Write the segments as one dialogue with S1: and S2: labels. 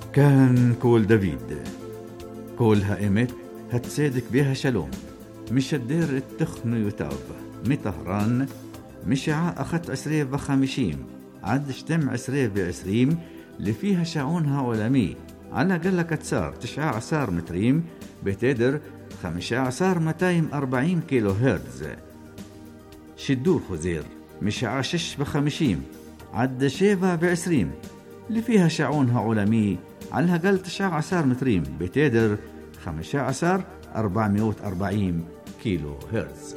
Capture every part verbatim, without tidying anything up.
S1: كان كول دافيد كولها إمت هتصدق بها شلوم مش الدير التخن يتعب مطهران مشاع أخت عسرية وخمشيم عد شتم عسرية بعسريم اللي فيها شعونها عالمي على قلة كتسار تشعى عصار متريم بتدر خمشة عصار متايم أربعين كيلو هرتز. شدور خزير مشاع شش بخمشيم عد شيفا بعسريم اللي فيها شعونها عالمي على قل تشعى عصار متريم بتدر خمشة عصار أربعمائة وأربعين كيلو هرتز.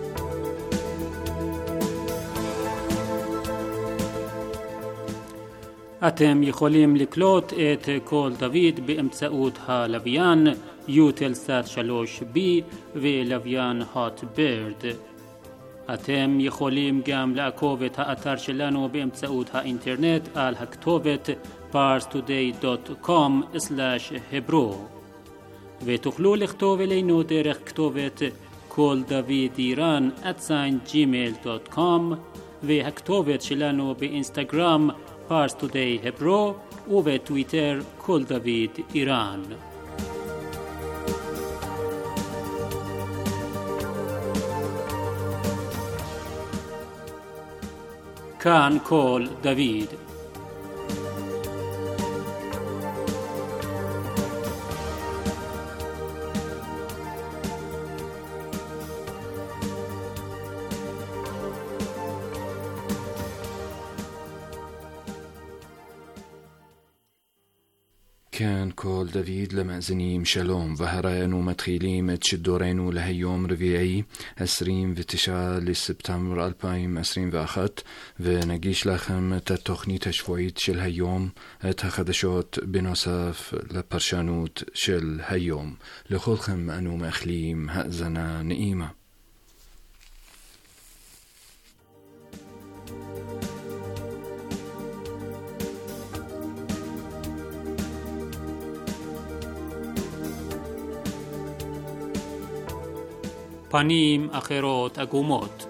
S2: אתם יכולים לקלוט את קול דוד באמצעות הלוויין יוטלסאט שלוש בי ולוויין הוט בירד. אתם יכולים גם לעקוב את האתר שלנו באמצעות האינטרנט על הכתובת פארס טודיי דוט קום סלאש hebro ותוכלו לכתוב אלינו דרך כתובת קול דוד איראן at gmail dot com והכתובת שלנו באינסטגרם פארס טודיי hebro ובטוויטר קול דוד איראן. כאן קול דוד.
S3: كان كول دافيد لمأزنيم شلوم وهرانو متخيليم تشدورينو لهيوم ربيعي عشرين وتسعة لسبتمبر ألفين وعشرين وأحد ونجيش لكم تتخني تشفويت شل هيوم تخدشوت بنصف لبرشانوت شل هيوم لخلخم أنو مخليم هأزنا نئيمة.
S2: פנים אחרות עגומות.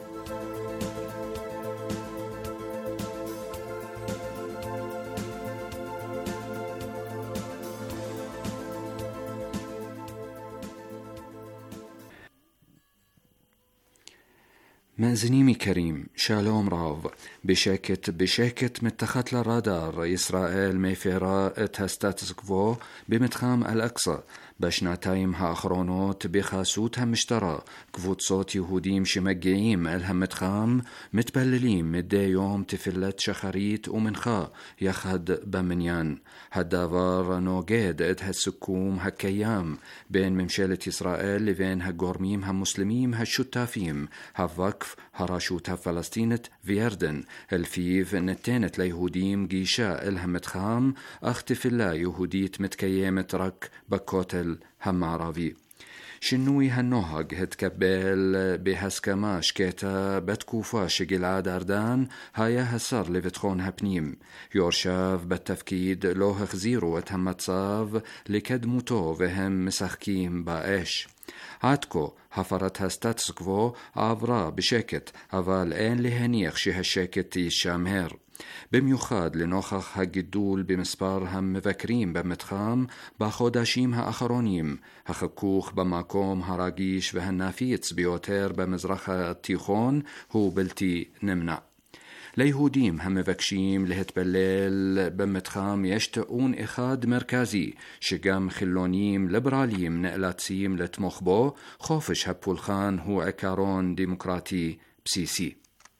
S3: مأزنيمي كريم شالوم راف بشاكت بشاكت متخت للرادار إسرائيل ميفيرا اتهستاتس كفو بمتخام الأقصى بشناتايم هاخرونوت بخاسوتها مشترى كفوتصوت يهوديم شمجعيم الهم متخام متبلليم مدى يوم تفلت شخريت ومنخا يخد بمنيان هدافار نوجد اتها السكوم هكيام بين ممشلة إسرائيل لبين هجورميم همسلميم هالشتافيم هفوقف هراشوتها فلسطينة فيردن الفيف نتانت ليهوديم جيشا الهم متخام اختفلا يهوديت متكيمت رك بكوتل هم عربي شنوي هالنوهج هتكبل بهسكما شكيتا بتكوفا شجلعاد أردان هايا هسر لفتخون هبنيم يورشاف بالتفكيد لوه خزيرو اتهمتصاف لكدموتو وهم مسخكيم بايش عادكو هفرت هستاتس كفو عبرا بشاكت هفال اين لهنيخ شي هالشاكت الشامهر بميوخاد لنوخخ هالجدول بمسبار هم مفكرين بمتخام باخوداشيم هاخرونيم هخكوخ بماكوم هراجيش وهالنافيتس بيوتير بمزرخ التيخون هو بلتي نمنع ليهوديم هم مفكشيم لهتبلل بمتخام يشتقون إخاد مركزي شقام خلونيم ليبراليم نقلاتسيم لتمخبو خوفش هبولخان هو عكارون ديمقراطي بسيسي.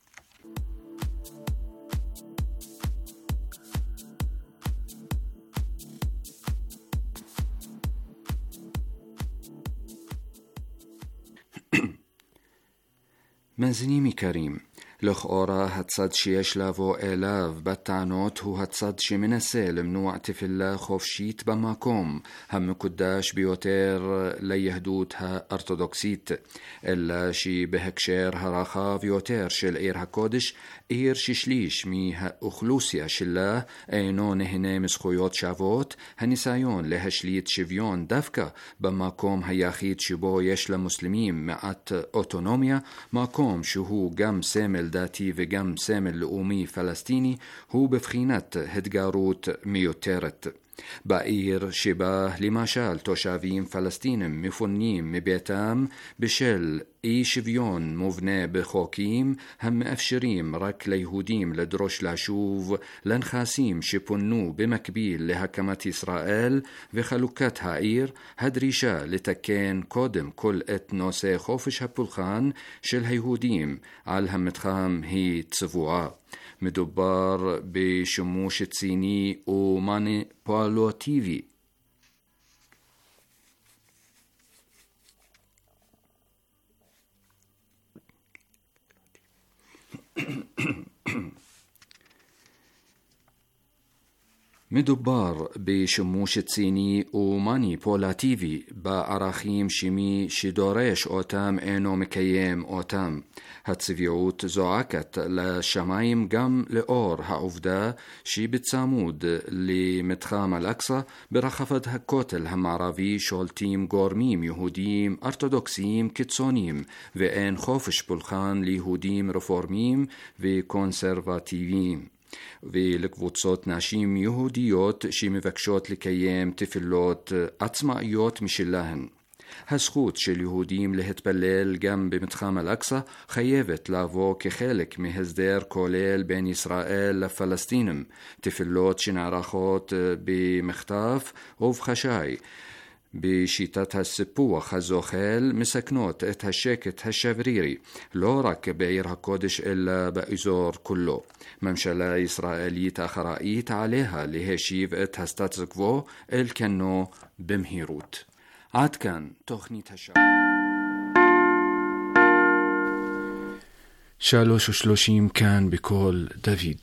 S3: مازنيمي كريم لخ أورا هتصد شيش لافو إلاف بتعنوت هو هتصد شي من السالم نوع تفلا خوفشيت بماكوم هم كداش بيوتير ليهدوتها أرثوذكسيت إلا شي بهكشير هراخاف يوتير شل إير هكودش إير ششليش مي أخلوسيا شلا أينو نهني مسخويوت شافوت هنسايون لهشليت شفيون دفكا بماكوم هياخيت شبو يشلا مسلمين معت أوتونوميا ماكوم شهو قم سامل داتي وقم سامل لؤومي فلسطيني هو بفخينات هدقاروت ميوتيرت בעיר שבה למשל תושבים פלסטינים מפונים מביתם בשל אי שוויון מובנה בחוקים המאפשרים רק ליהודים לדרוש לשוב לנכסים שפונו במקביל להקמת ישראל וחלוקת העיר, הדרישה לתקן קודם כל את נושא חופש הפולחן של היהודים על המתחם היא צבועה. מדובר בשימוש ציני ומניפולטיבי. מדובר בשימוש ציני ומניפולטיבי בערכים שמי שדורש אותם אינו מקיים אותם. הצביעות זועקת לשמיים גם לאור העובדה שבצמוד למתחם אל-אקצא ברחבת הכותל המערבי שולטים גורמים יהודים אורתודוקסיים קיצוניים ואין חופש פולחן ליהודים רפורמים וקונסרבטיביים. ולקבוצות נשים יהודיות שמבקשות לקיים תפילות עצמאיות משלהן. הזכות של יהודים להתפלל גם במתחם אל-אקצא חייבת לבוא כחלק מהסדר כולל בין ישראל לפלסטינים, תפילות שנערכות במחטף ובחשאי. בשיטת הסיפוח הזוחל מסכנות את השקט השברירי, לא רק בעיר הקודש אלא באזור כולו. ממשלה ישראלית אחראית עליה להשיב את הסטטוס קוו אל כנו במהירות. עד כאן תוכנית השעה. שלוש ושלושים כאן בקול דוד.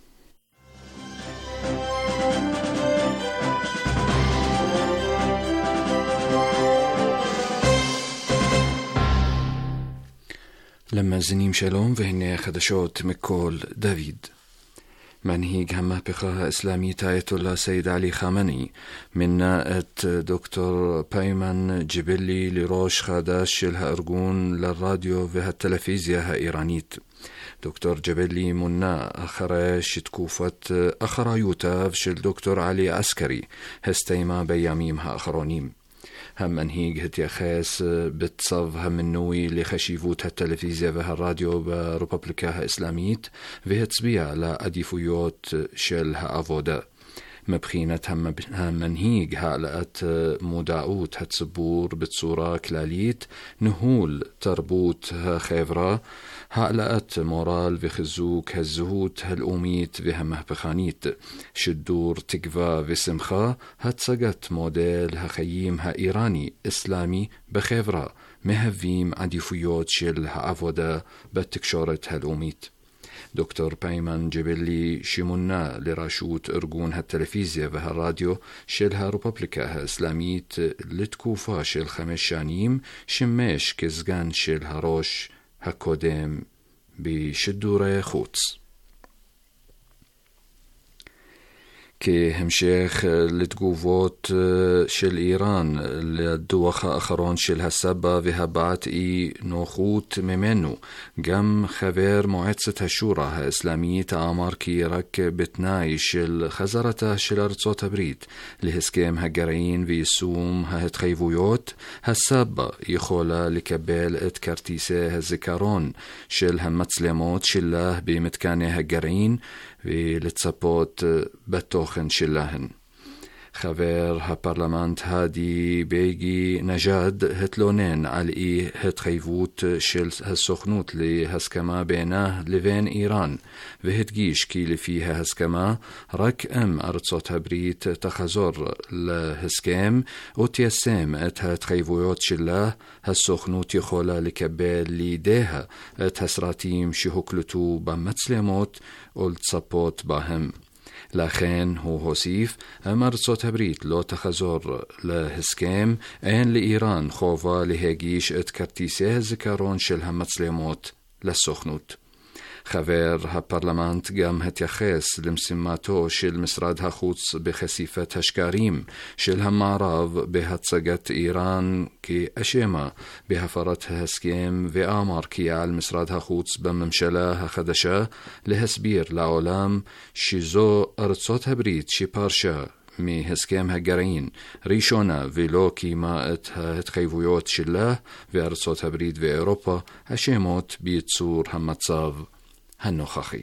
S3: למאזינים שלום, והנה החדשות מקול דוד. מנהיג המהפכה האסלאמית האייתוללה סייד עלי חמני מינה את דוקטור פיימן ג'בלי לראש חדש של הארגון לרדיו והטלוויזיה האיראנית. דוקטור ג'בלי מונה אחרי שתקופת אחריותיו של דוקטור עלי עסקרי הסתיימה בימים האחרונים. המנהיג התייחס בצו המינוי לחשיבות הטלוויזיה והרדיו ברפובליקה האסלאמית והצביע לעדיפויות של העבודה. מבחינת המנהיג העלאת מודעות הציבור בצורה כללית, ניהול תרבות החברה, העלאת מורל וחיזוק הזהות הלאומית והמהפכנית, שידור תקווה ושמחה, הצגת מודל החיים האיראני-אסלאמי בחברה, מהווים עדיפויות של העבודה בתקשורת הלאומית. דוקטור פיימן ג'בלי שמונה לראשות ארגון הטלוויזיה והרדיו של הרפובליקה האסלאמית לתקופה של חמש שנים, שימש כסגן של הראש הקודם בשידורי חוץ. כהמשך לתגובות של איראן לדוח האחרון של הסבא והבעת אי נוחות ממנו, גם חבר מועצת השורא האסלאמית אמר כי רק בתנאי של חזרתה של ארצות הברית להסכם הגרעין ויישום ההתחייבויות, הסבא יכולה לקבל את כרטיסי הזיכרון של המצלמות שלה במתקני הגרעין ולצפות בתוכן שלהן. חבר הפרלמנט האדי בייגי נג'אד התלונן על אי התחייבות של הסוכנות להסכמה בינה לבין איראן, והדגיש כי לפי ההסכמה רק אם ארצות הברית תחזור להסכם ותיישם את ההתחייבויות שלה, הסוכנות יכולה לקבל לידיה את הסרטים שהוקלטו במצלמות ולצפות בהם. לכן הוא הוסיף, אם ארצות הברית לא תחזור להסכם, אין לאיראן חובה להגיש את כרטיסי הזיכרון של המצלמות לסוכנות. חבר הפרלמנט גם התייחס למשימתו של משרד החוץ בחשיפת השקרים של המערב בהצגת איראן כאשמה בהפרת ההסכם, ואמר כי על משרד החוץ בממשלה החדשה להסביר לעולם שזו ארצות הברית שפרשה מהסכם הגרעין ראשונה ולא קיימה את ההתחייבויות שלה וארצות הברית ואירופה השמות בייצור המצב הנוכחי.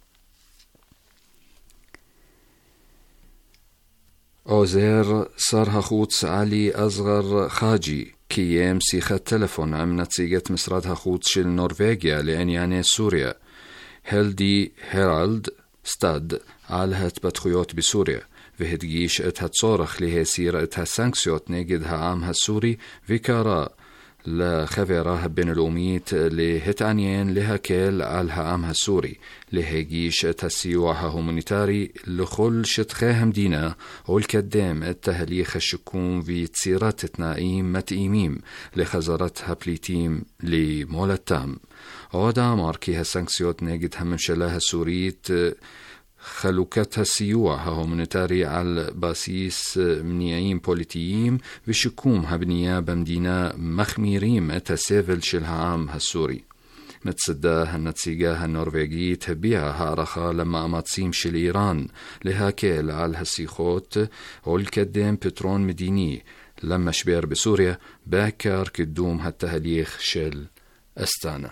S3: עוזר שר החוץ עלי אסגר חאג'י קיים שיחת טלפון עם נציגת משרד החוץ של נורווגיה לענייני סוריה, הלדי הרלד סטאד, על ההתפתחויות בסוריה, והדגיש את הצורך להסיר את הסנקציות נגד העם הסורי, וקרא לחברה הבינלאומית להתעניין להקל על העם הסורי, להגיש את הסיוע ההומניטרי לכל שטחי המדינה ולקדם את תהליך השיקום ויצירת תנאים מתאימים לחזרת הפליטים למולדתם. עוד אמר כי הסנקציות נגד הממשלה הסורית, חלוקת הסיוע ההומניטרי על בסיס מניעים פוליטיים ושיקום הבנייה במדינה מחמירים את הסבל של העם הסורי. מצדה הנציגה הנורווגית הביעה הערכה למאמצים של איראן להקל על השיחות ולקדם פתרון מדיני למשבר בסוריה, בעיקר קידום התהליך של אסטנה.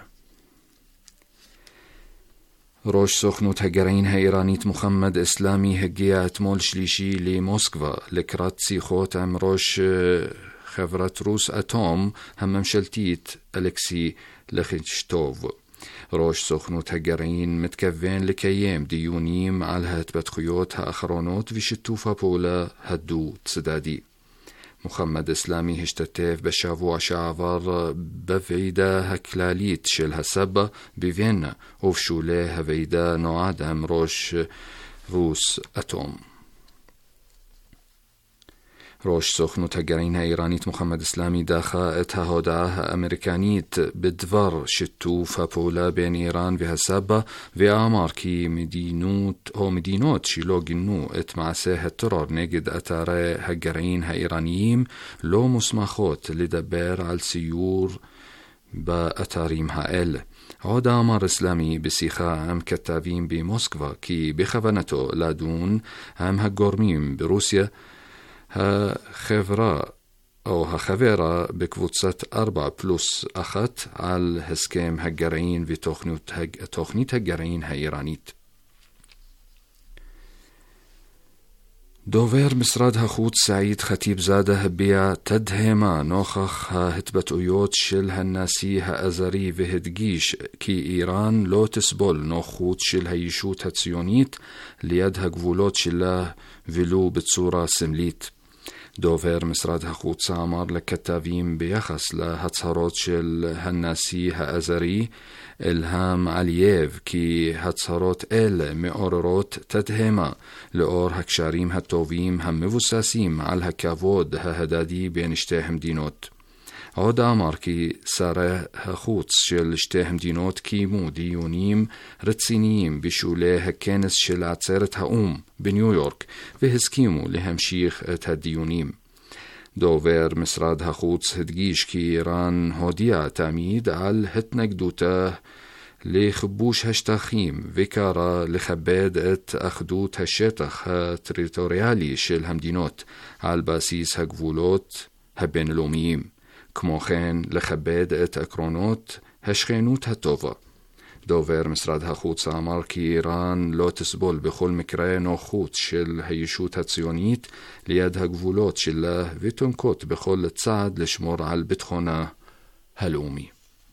S3: ראש סוכנות הגרעין האיראנית מוחמד אסלאמי הגיע אתמול שלישי למוסקבה לקראת שיחות עם ראש חברת רוס אטום הממשלתית אלכסי לכישטוב. ראש סוכנות הגרעין מתכוון לקיים דיונים על ההתפתחויות האחרונות ושיתוף הפעולה הדו-צדדי. מוחמד אסלאמי השתתף בשבוע שעבר בוועידה הכללית של הסבא בווינה, ובשולי הוועידה נועד עם ראש רוס אטום. ראש סוכנות הגרעין האיראנית מוחמד אסלאמי דחה את ההודעה האמריקנית בדבר שיתוף הפעולה בין איראן והסבא, ואמר כי מדינות או מדינות שלא גינו את מעשה הטרור נגד אתרי הגרעין האיראניים לא מוסמכות לדבר על סיור באתרים האלה. עוד אמר אסלאמי בשיחה עם כתבים במוסקבה כי בכוונתו לדון עם הגורמים ברוסיה, החברה או החברה בקבוצת ארבע פלוס אחת על הסכם הגרעין ותוכנית הגרעין האיראנית. דובר משרד החוץ סעיד חטיב זאדה הביע תדהמה נוכח ההתבטאויות של הנשיא האזרי והדגיש כי איראן לא תסבול נוכחות של הישות הציונית ליד הגבולות שלה ולו בצורה סמלית. דובר משרד החוץ אמר לכתבים ביחס להצהרות של הנשיא האזרי אלהם עלייב כי הצהרות אלה מעוררות תדהמה לאור הקשרים הטובים המבוססים על הכבוד ההדדי בין שתי המדינות. עוד אמר כי שרי החוץ של שתי המדינות קיימו דיונים רציניים בשולי הכנס של עצרת האום בניו יורק והסכימו להמשיך את הדיונים. דובר משרד החוץ הדגיש כי איראן הודיעה תמיד על התנגדותה לכיבוש השטחים וקרא לכבד את אחדות השטח הטריטוריאלי של המדינות על בסיס הגבולות הבינלאומיים. כמו כן, לכבד את עקרונות השכנות הטובה. דובר משרד החוץ אמר כי איראן לא תסבול בכל מקרה נוכחות של הישות הציונית ליד הגבולות שלה ותנקוט בכל צעד לשמור על ביטחונה הלאומי.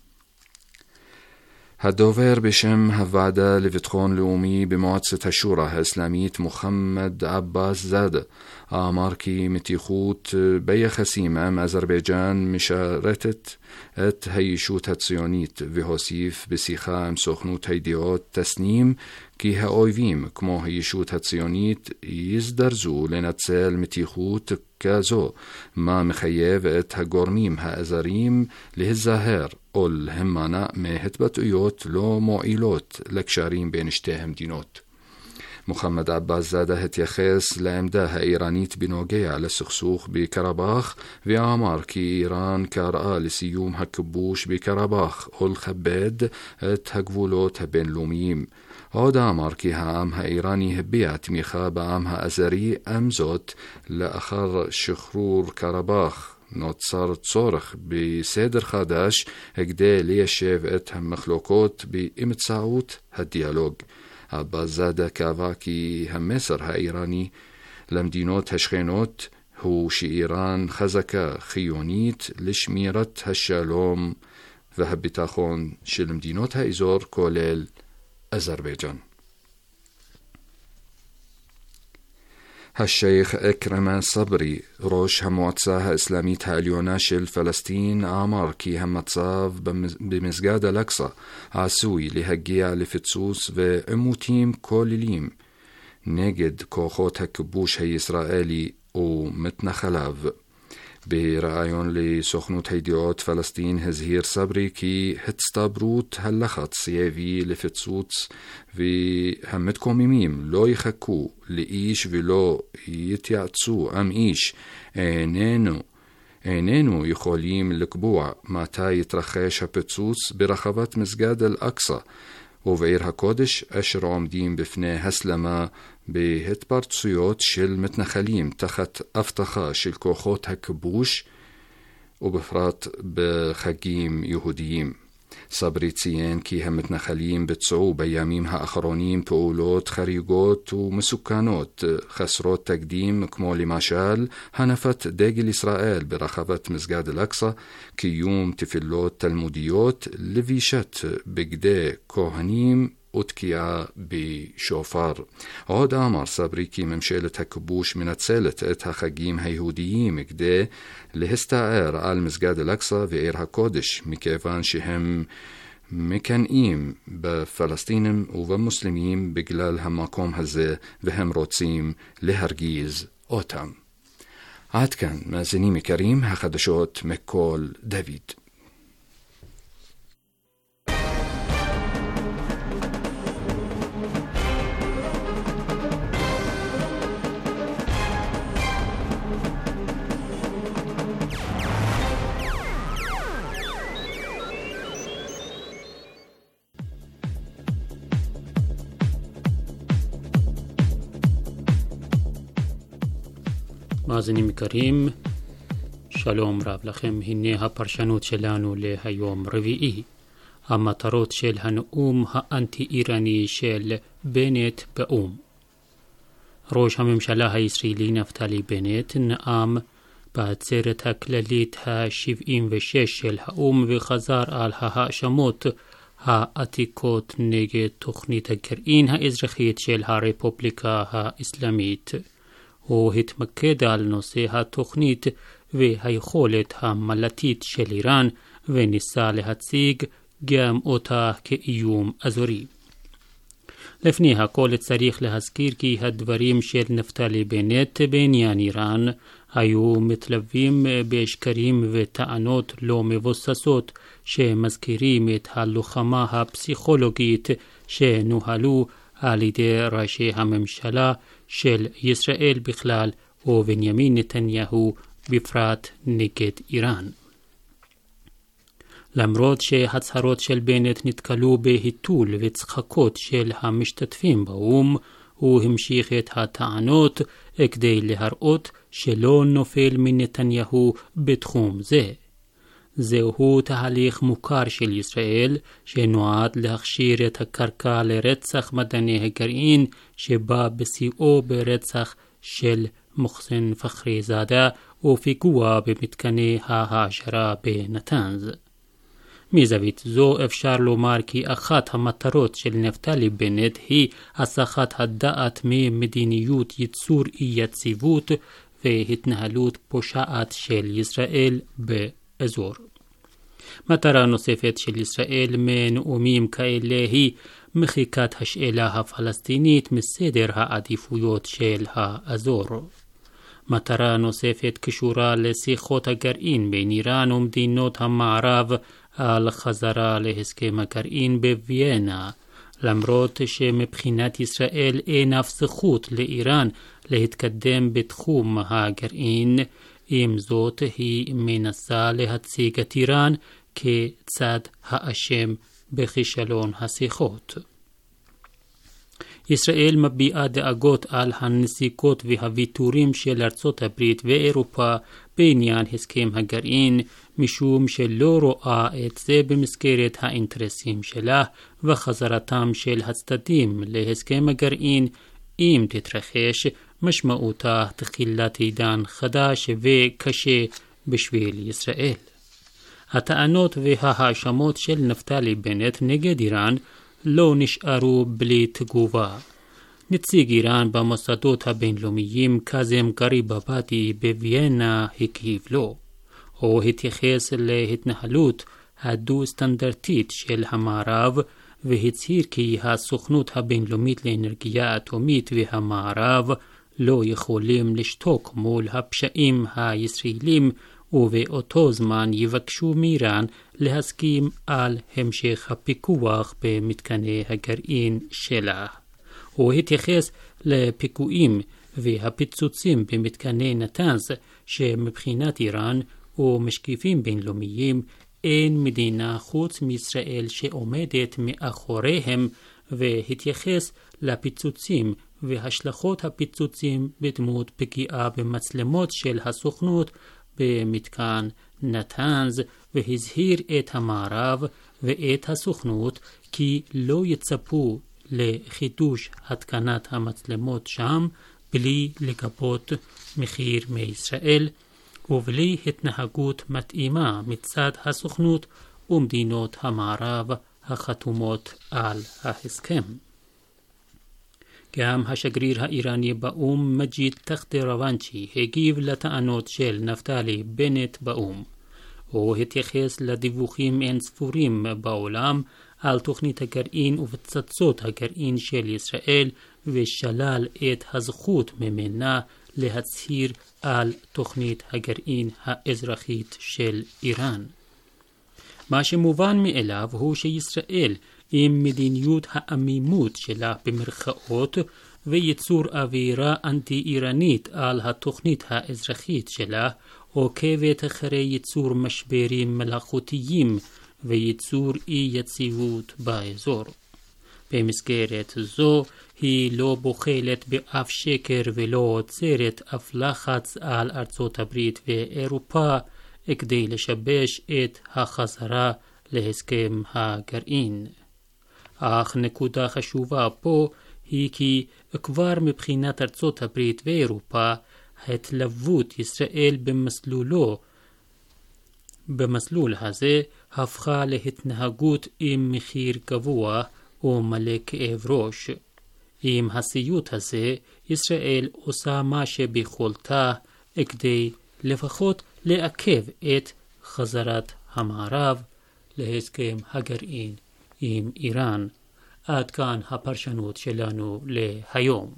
S3: הדובר בשם הוועדה לביטחון לאומי במועצת השורא האסלאמית מוחמד עבאס זאדה אמר כי מתיחות ביחסים עם אזרבייג'אן משרתת את הישות הציונית, והוסיף בשיחה עם סוכנות הידיעות תסנים כי האויבים כמו הישות הציונית יזדרזו לנצל מתיחות כזו, מה מחייב את הגורמים האזריים להיזהר או להימנע מהתבטאויות לא מועילות לקשרים בין שתי המדינות. מוחמד עבאס זאדה התייחס לעמדה האיראנית בנוגע לסכסוך בקרבאח ואמר כי איראן קראה לסיום הכיבוש בקרבאח ולכבד את הגבולות הבינלאומיים. עוד אמר כי העם האיראני הביע תמיכה בעם האזרי, עם זאת, לאחר שחרור קרבאח נוצר צורך בסדר חדש כדי ליישב את המחלוקות באמצעות הדיאלוג. אבא זאדה קבע כי המסר האיראני למדינות השכנות הוא שאיראן חזקה חיונית לשמירת השלום והביטחון של מדינות האזור כולל אזרבייג'אן. השייך אכרם סברי, ראש המועצה האסלאמית העליונה של פלסטין, אמר כי המצב במסגד אל-אקצא עשוי להגיע לפיצוץ ועימותים כוללים נגד כוחות הכיבוש הישראלי ומתנחליו. בראיון לסוכנות הידיעות פלסטין הזהיר סברי כי הצטברות הלחץ יביא לפיצוץ והמתקוממים לא יחכו לאיש ולא יתייעצו עם איש. איננו, איננו יכולים לקבוע מתי יתרחש הפיצוץ ברחבת מסגד אל-אקצא ובעיר הקודש אשר עומדים בפני הסלמה בהתפרצויות של מתנחלים תחת הבטחה של כוחות הכיבוש ובפרט בחגים יהודיים. סברי ציין כי המתנחלים ביצעו בימים האחרונים פעולות חריגות ומסוכנות חסרות תקדים, כמו למשל הנפת דגל ישראל ברחבת מסגד אל-אקצא, קיום תפילות תלמודיות, לבישת בגדי כהנים ותקיעה בשופר. עוד אמר סברי כי ממשלת הכיבוש מנצלת את החגים היהודיים כדי להסתער על מסגד אל-אקצא ועיר הקודש, מכיוון שהם מקנאים בפלסטינים ובמוסלמים בגלל המקום הזה והם רוצים להרגיז אותם. עד כאן מאזינים יקרים, החדשות מכל דוד.
S2: מאזינים יקרים, שלום רב לכם. הנה הפרשנות שלנו להיום רביעי. המטרות של הנאום האנטי-איראני של בנט באום. ראש הממשלה הישראלי נפתלי בנט נאם בעצרת הכללית ה-שבעים ושש של האום וחזר על ההאשמות העתיקות נגד תוכנית הגרעין האזרחית של הרפובליקה האסלאמית. הוא התמקד על נושא התוכנית והיכולת המלטית של איראן וניסה להציג גם אותה כאיום אזורי. לפני הכל צריך להזכיר כי הדברים של נפתלי בנט בעניין איראן היו מתלווים בשקרים וטענות לא מבוססות שמזכירים את הלוחמה הפסיכולוגית שנוהלו על ידי ראשי הממשלה של ישראל בכלל ובנימין נתניהו בפרט נגד איראן. למרות שהצהרות של בנט נתקלו בהיתול וצחקות של המשתתפים באום, הוא המשיך את הטענות כדי להראות שלא נופל מנתניהו בתחום זה. זהו תהליך מוכר של ישראל שנועד להכשיר את הקרקע לרצח מדעני הגרעין שבא בשיאו ברצח של מוחסן פחרי זאדה ופיגוע במתקני ההעשרה בנתנז. מזווית זו אפשר לומר כי אחת המטרות של נפתלי בנט היא הסחת הדעת ממדיניות ייצור אי-יציבות והתנהלות פושעת של ישראל באזור. מטרה נוספת של ישראל מנאומים כאלה היא מחיקת השאלה הפלסטינית מסדר העדיפויות של האזור. מטרה נוספת קשורה לשיחות הגרעין בין איראן ומדינות המערב על חזרה להסכם הגרעין בוויינה, למרות שמבחינת ישראל אין אף זכות לאיראן להתקדם בתחום הגרעין. עם זאת היא מנסה להציג את איראן כצד האשם בכישלון השיחות. ישראל מביעה דאגות על הנסיגות והוויתורים של ארצות הברית ואירופה בעניין הסכם הגרעין, משום שלא רואה את זה במסגרת האינטרסים שלה, וחזרתם של הצדדים להסכם הגרעין, אם תתרחש, משמעותה תחילת עידן חדש וקשה בשביל ישראל. הטענות וההאשמות של נפתלי בנט נגד איראן לא נשארו בלי תגובה. נציג איראן במוסדות הבינלאומיים קאזם גריבאבדי בוויינה הגיב לו. הוא התייחס להתנהלות הדו-סטנדרטית של המערב והצהיר כי הסוכנות הבינלאומית לאנרגיה אטומית והמערב לא יכולים לשתוק מול הפשעים הישראלים, ובאותו זמן יבקשו מאיראן להסכים על המשך הפיקוח במתקני הגרעין שלה. הוא התייחס לפיגועים והפיצוצים במתקני נתנז, שמבחינת איראן ומשקיפים בינלאומיים אין מדינה חוץ מישראל שעומדת מאחוריהם, והתייחס לפיצוצים והשלכות הפיצוצים בדמות פגיעה במצלמות של הסוכנות במתקן נתנז, והזהיר את המערב ואת הסוכנות כי לא יצפו לחידוש התקנת המצלמות שם בלי לגבות מחיר מישראל ובלי התנהגות מתאימה מצד הסוכנות ומדינות המערב החתומות על ההסכם. גם השגריר האיראני באום מג'יד תחט-רואנצ'י הגיב לטענות של נפתלי בנט באום. הוא התייחס לדיווחים אין ספורים בעולם על תוכנית הגרעין ופצצות הגרעין של ישראל, ושלל את הזכות ממנה להצהיר על תוכנית הגרעין האזרחית של איראן. מה שמובן מאליו הוא שישראל עם מדיניות העמימות שלה במרכאות וייצור אווירה אנטי-איראנית על התוכנית האזרחית שלה, עוקבת אחרי ייצור משברים מלאכותיים וייצור אי-יציבות באזור. במסגרת זו היא לא בוחלת באף שקר ולא עוצרת אף לחץ על ארצות הברית ואירופה כדי לשבש את החזרה להסכם הגרעין. אך נקודה חשובה פה היא כי כבר מבחינת ארצות הברית ואירופה, התלוות ישראל במסלולו, במסלול הזה הפכה להתנהגות עם מחיר גבוה ומלא כאב ראש. עם הסיוט הזה, ישראל עושה מה שביכולתה כדי לפחות לעכב את חזרת המערב להסכם הגרעין עם איראן. עד כאן הפרשנות שלנו להיום.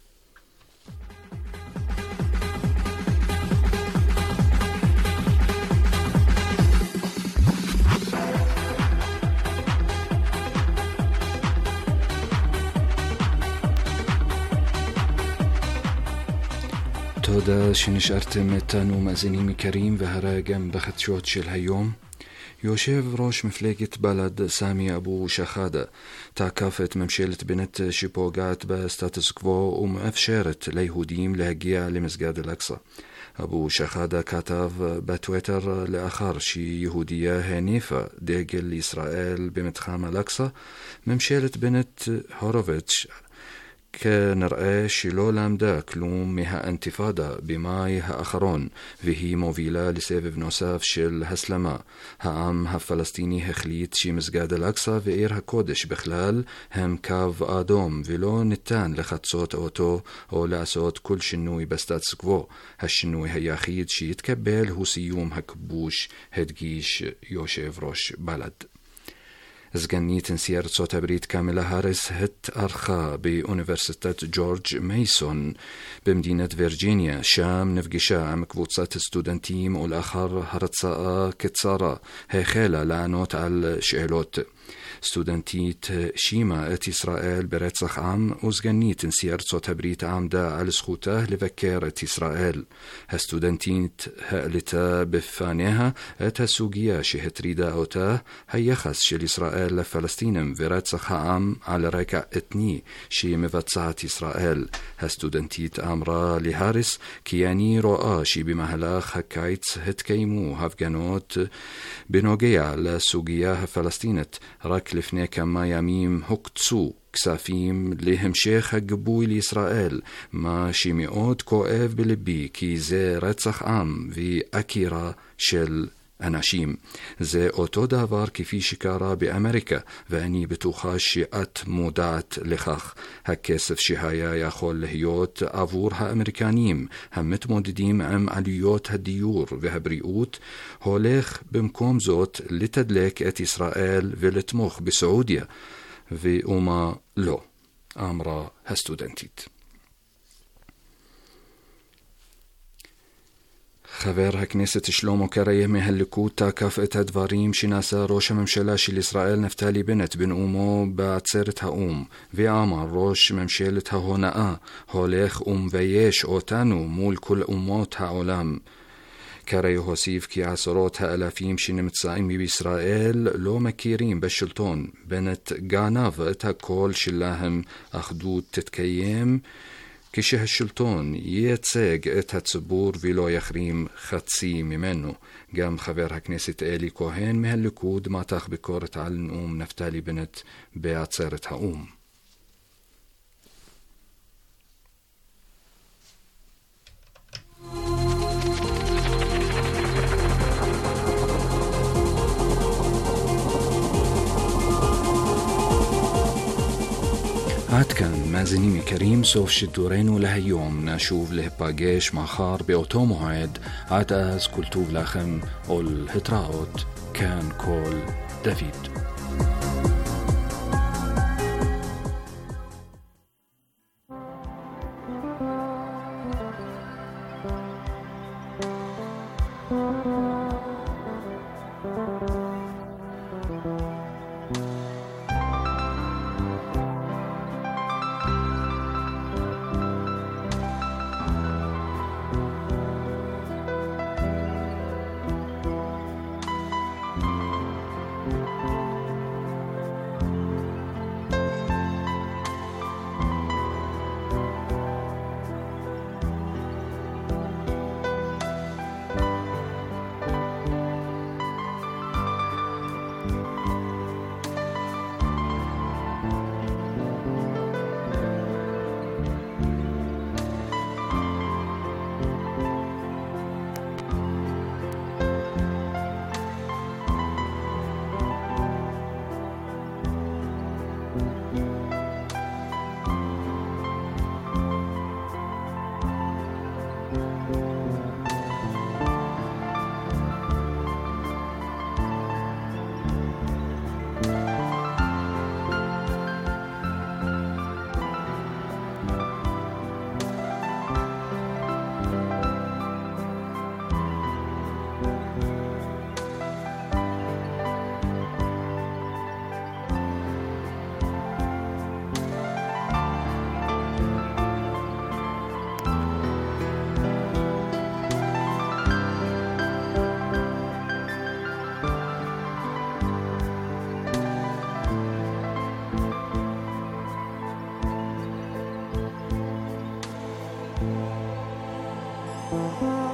S3: תודה שנשארתם איתנו מאזינים יקרים, והרי גם בחדשות של היום. יושב ראש מפלגת בל"ד סמי אבו שחאדה תקף את ממשלת בנט שפוגעת בסטטוס קוו ומאפשרת ליהודים להגיע למסגד אל-אקצא. אבו שחאדה כתב בטוויטר לאחר שיהודיה הניפה דגל ישראל במתחם אל-אקצא, ממשלת בנט הורוביץ כנראה שלא למדה כלום מהאינתיפאדה במאי האחרון, והיא מובילה לסבב נוסף של הסלמה. העם הפלסטיני החליט שמסגד אל-אקצא ועיר הקודש בכלל הם קו אדום, ולא ניתן לחצות אותו או לעשות כל שינוי בסטטוס קוו. השינוי היחיד שיתקבל הוא סיום הכיבוש, הדגיש יושב ראש בל"ד. סגנית נשיא ארצות הברית קמלה האריס התארחה באוניברסיטת ג'ורג' מייסון במדינת וירג'יניה, שם נפגשה עם קבוצת סטודנטים ולאחר הרצאה קצרה החלה לענות על שאלות. סטודנטית שימה את ישראל ברצח עם וסגנית נשיא ארצות הברית עמדה על זכותה לבקר את ישראל. הסטודנטית העלתה בפניה את הסוגיה שהטרידה אותה, היחס של ישראל לפלסטינים ורצח העם על רקע אתני שמבצעת ישראל. הסטודנטית אמרה להריס כי אני רואה שבמהלך הקיץ התקיימו הפגנות בנוגע לסוגיה הפלסטינית. רק לפני כמה ימים הוקצו כספים להמשך הגיבוי לישראל, מה שמאוד כואב בלבי כי זה רצח עם ועקירה של אנשים. זה אותו דבר כפי שקרה באמריקה, ואני בטוחה שאת מודעת לכך. הכסף שהיה יכול להיות עבור האמריקנים המתמודדים עם עלויות הדיור והבריאות, הולך במקום זאת לתדלק את ישראל ולתמוך בסעודיה, ואומה לא, אמרה הסטודנטית. חבר הכנסת שלמה קרעי מהליכוד תקף את הדברים שנעשה ראש הממשלה של ישראל נפתלי בנט בנאומו בעצרת האו"ם, ואמר ראש ממשלת ההונאה הולך ומבייש אותנו מול כל אומות העולם. קרעי הוסיף כי עשרות האלפים שנמצאים בישראל לא מכירים בשלטון. בנט גנב את הקול שלהם, אחדות תתקיים כשהשלטון ייצג את הציבור ולא יחרים חצי ממנו. גם חבר הכנסת אלי כהן מהליכוד מתח ביקורת על נאום נפתלי בנט בעצרת האו"ם. עד כאן מאזינים יקרים, סוף שידורנו להיום. נשוב להיפגש מחר באותו מועד. עד אז כל טוב לכם ולהתראות. כאן כל דוד. Thank you.